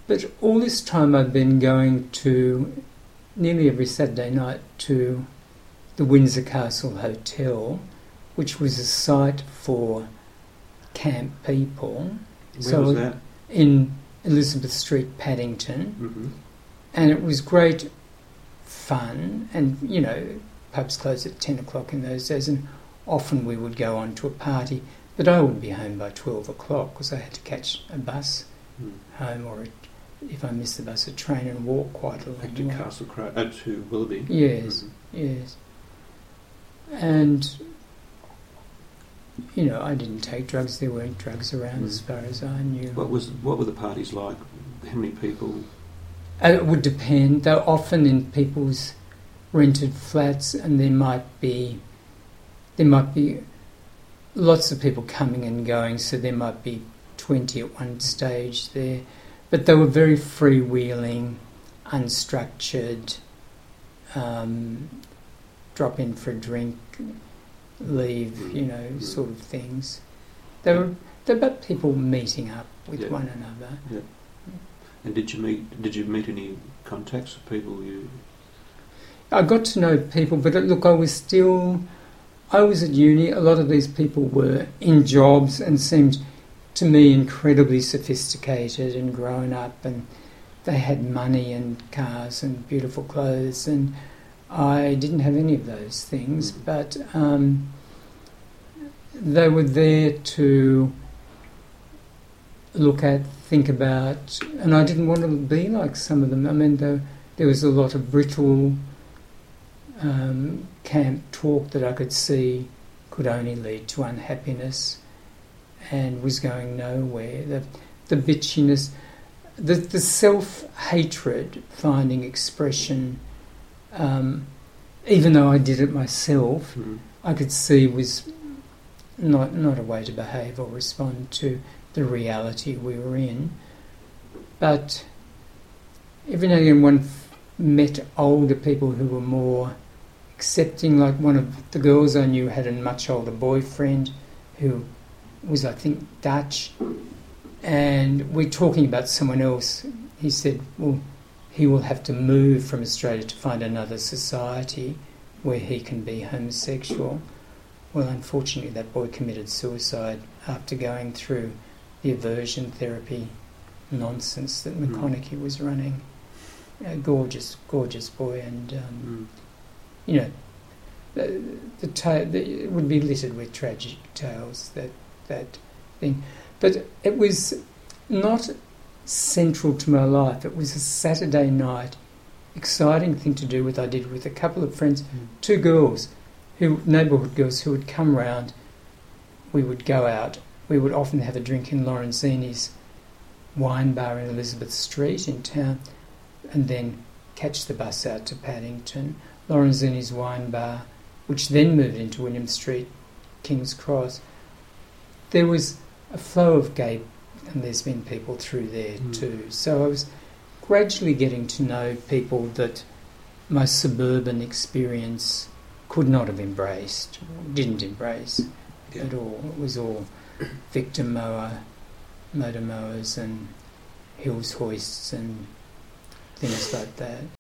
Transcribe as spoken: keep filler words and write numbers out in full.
But all this time I've been going to, nearly every Saturday night, to the Windsor Castle Hotel, which was a site for camp people. Where so was that? In Elizabeth Street, Paddington. Mm-hmm. And it was great fun, and, you know, pubs closed at ten o'clock in those days, and often we would go on to a party, but I would be home by twelve o'clock because I had to catch a bus Mm. home, or a, if I missed the bus, a train, and walk quite a long Back to way. Castle Cro- uh, to Willoughby. Yes, Mhm. yes. And, you know, I didn't take drugs. There weren't drugs around Mm. as far as I knew. What was what were the parties like? How many people? Uh, It would depend. They're often in people's rented flats, and there might be there might be lots of people coming and going. So there might be twenty at one stage there, but they were very freewheeling, unstructured. Um, drop in for a drink, leave, you know, Mm. sort of things. They were they're about people meeting up with Yeah. one another. And did you meet? Did you meet any contacts of people you? I got to know people, but look, I was still, I was at uni. A lot of these people were in jobs and seemed to me incredibly sophisticated and grown up, and they had money and cars and beautiful clothes, and I didn't have any of those things, Mm. but um, they were there to look at, think about, and I didn't want to be like some of them. I mean, there, there was a lot of brittle um, camp talk that I could see could only lead to unhappiness and was going nowhere. The, the bitchiness, the, the self-hatred finding expression, um, even though I did it myself, Mm. I could see was not not a way to behave or respond to the reality we were in. But every now and again one f- met older people who were more accepting. Like one of the girls I knew had a much older boyfriend who was, I think, Dutch, and we're talking about someone else. He said, well, he will have to move from Australia to find another society where he can be homosexual. Well, unfortunately, that boy committed suicide after going through the aversion therapy nonsense that Mm. McConaughey was running. A gorgeous, gorgeous boy, and um, Mm. you know, the, the, ta- the it would be littered with tragic tales, that that thing. But it was not central to my life. It was a Saturday night, exciting thing to do. With I did with a couple of friends, Mm. two girls, who neighbourhood girls who would come round. We would go out. We would often have a drink in Lorenzini's wine bar in Elizabeth Street in town, and then catch the bus out to Paddington. Lorenzini's wine bar, which then moved into William Street, King's Cross. There was a flow of gay and lesbian people through there Mm. too. So I was gradually getting to know people that my suburban experience could not have embraced, didn't embrace Yeah. at all. It was all victim mower, motor mowers and hills hoists and things like that.